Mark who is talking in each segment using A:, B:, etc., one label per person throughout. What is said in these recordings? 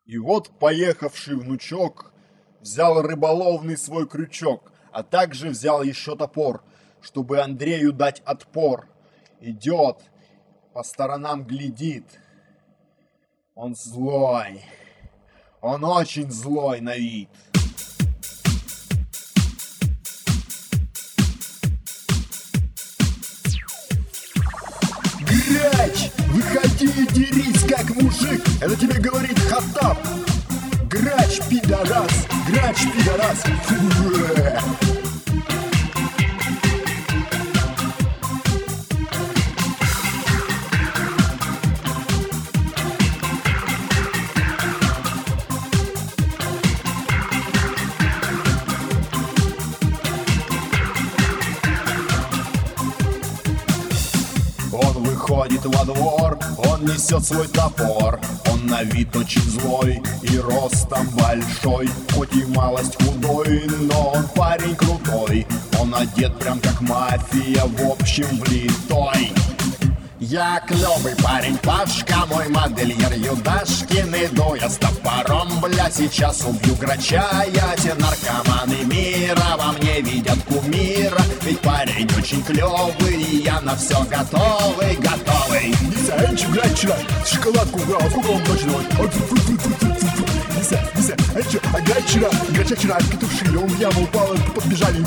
A: И вот поехавший внучок взял рыболовный свой крючок, а также взял еще топор, чтобы Андрею дать отпор. Идет, по сторонам глядит. Он злой, он очень злой на вид. Грач, выходи и дерись, как мужик, это тебе говорит Хаттаб. Грач, пидорас, грач, пидорас. Он выходит во двор, он несет свой топор. Он на вид очень злой и ростом большой, хоть и малость худой, но он парень крутой. Он одет прям как мафия, в общем влитой. Я клёвый парень Пашка, мой модельер Юдашкин. Иду я с топором, бля, сейчас убью грача. Я те наркоманы мира во мне видят кумира. Ведь парень очень клёвый, и я на все готовый, готовый.
B: Лиза, а ничего, грач вчера шоколадку убрал, а сколько он ночью давай? Лиза, а ничего, а грача вчера петушили, он в яму упал, подбежали.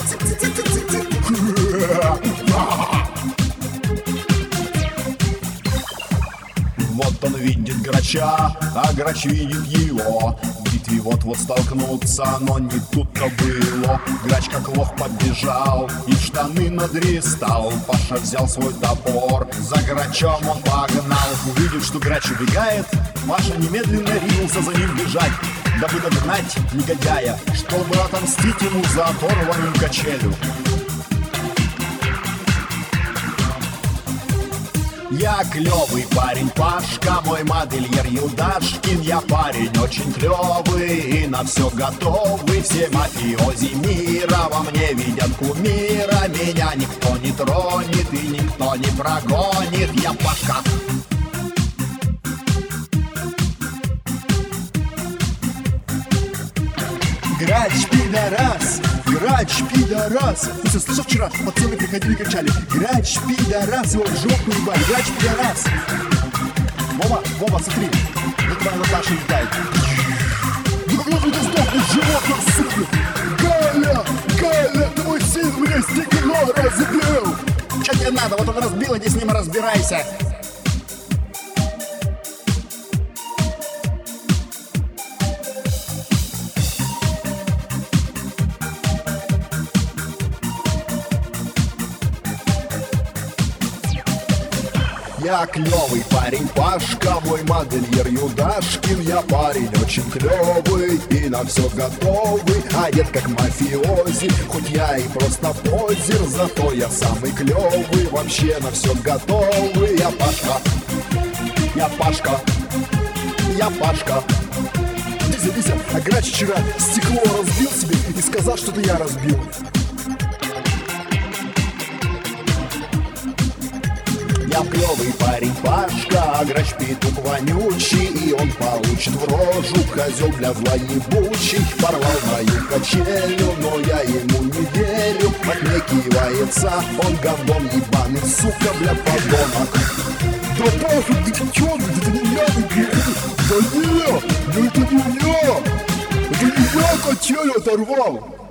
A: Вот он видит грача, а грач видит его. В битве вот-вот столкнутся, но не тут-то было. Грач как лох подбежал и в штаны надрестал. Паша взял свой топор, за грачом он погнал. Увидев, что грач убегает, Паша немедленно ринулся за ним бежать, дабы догнать негодяя, чтобы отомстить ему за оторванную качелю. Я клёвый парень Пашка, мой модельер Юдашкин. Я парень очень клёвый и на все готовый. Все мафиози мира во мне видят кумира. Меня никто не тронет и никто не прогонит. Я Пашка.
B: Грач, пидорас, грач, пидорас. Ты что, слышал, вчера пацаны приходили и кричали: грач, пидорас, его в жопу ебать, грач, пидорас. Вова, смотри, вот твоя Наташа летает. Ну как ты сдохнешь, животное, сука. Галя, твой сын мне стекло разбил.
A: Чё тебе надо? Вот он разбил, иди с ним разбирайся. Я клёвый парень Пашка, мой модельер Юдашкин. Я парень очень клёвый и на все готовый. Одет как мафиози, хоть я и просто позер, зато я самый клёвый, вообще на все готовый. Я Пашка, я Пашка, я Пашка.
B: Лиза, а грач вчера стекло разбил себе и сказал, что это я разбил.
A: Я клёвый парень Пашка, а грач петух вонючий. И он получит в рожу, козёл, бля, злоебучий. Порвал мою качелю, но я ему не верю. Отнекивается, он гандон ебаный, сука, бля, подонок.
B: Да Паша, ты чё? Это не я, да не, ну это не я. Это не я качелю оторвал.